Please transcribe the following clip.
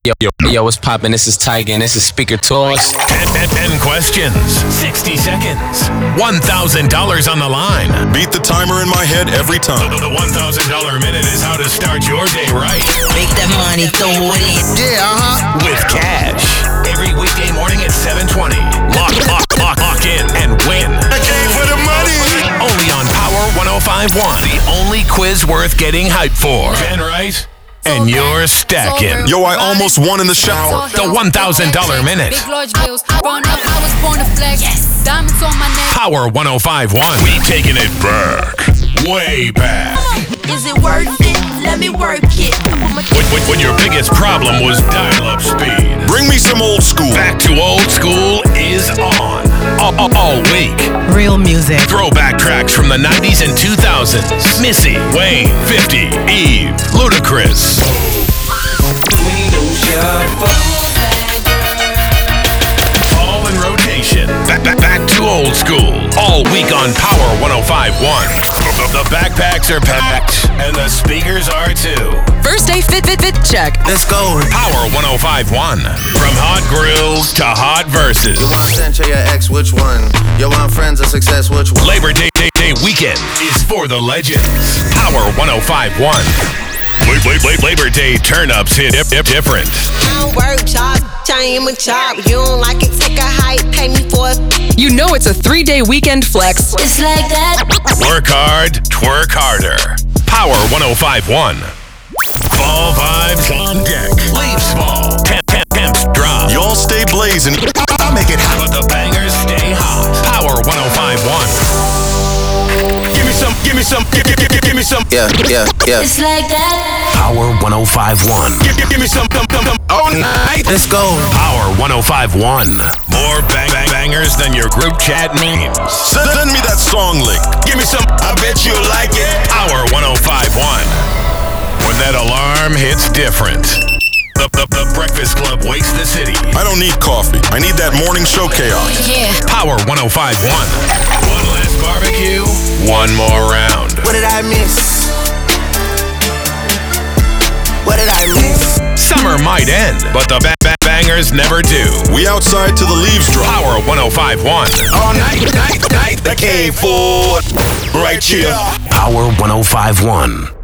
Yo, what's poppin'? This is Tiger and this is Speaker Tours. 10 questions, 60 seconds, $1,000 on the line. Beat the timer in my head every time. The $1,000 minute is how to start your day right. Make that money, throw it in. Yeah, With cash. Every weekday morning at 7:20. Lock in and win. I came for the money. Only on Power 105.1. The only quiz worth getting hyped for. Ben Wright. And you're stacking. Yo, I almost won in the shower. The $1,000 minute. Big large bills. Growing up, I was born to flex. Diamonds on my neck. Power 105.1. We taking it back. Way back. Is it worth it? Let me work it. When your biggest problem was dial-up speed. Bring me some old school. Back to old school is on. All week. Real music. Throwback tracks from the 90s and 2000s. Missy, Wayne, 50, Eve, Ludacris. All in rotation. Back to old school. All week on Power 105.1. The backpacks are packed, and the speakers are too. First day fit check. let's go. Power 105.1. From hot grills to hot verses. You want Sancho, your ex, which one? You want friends of success, which one? Labor Day weekend is for the legends. Power 105.1. Labor Day turn-ups hit different. I don't work, job. I am a job. You don't like it, take a hike, pay me for it. You know it's a 3-day weekend flex. It's like that. Work hard, twerk harder. Power 105.1. Fall vibes on deck. Leaves fall. Temps drop. Y'all stay blazing. I'll make it hot. But the bangers stay hot. Power 105.1. Give me some. Give me some. Yeah. It's like that. Power 105.1. Give me some. All night, let's go. Power 105.1. More bangers than your group chat memes. Send me that song link. Give me some. I bet you like it. Power 105.1. When that alarm hits different. The Breakfast Club wakes the city. I don't need coffee. I need that morning show chaos. Yeah. Power 105.1. One last barbecue, one more round. What did I miss? What did I miss? Summer might end, but the bangers never do. We outside till the leaves drop. Power 105.1. All night, I came for right here. Power 105.1.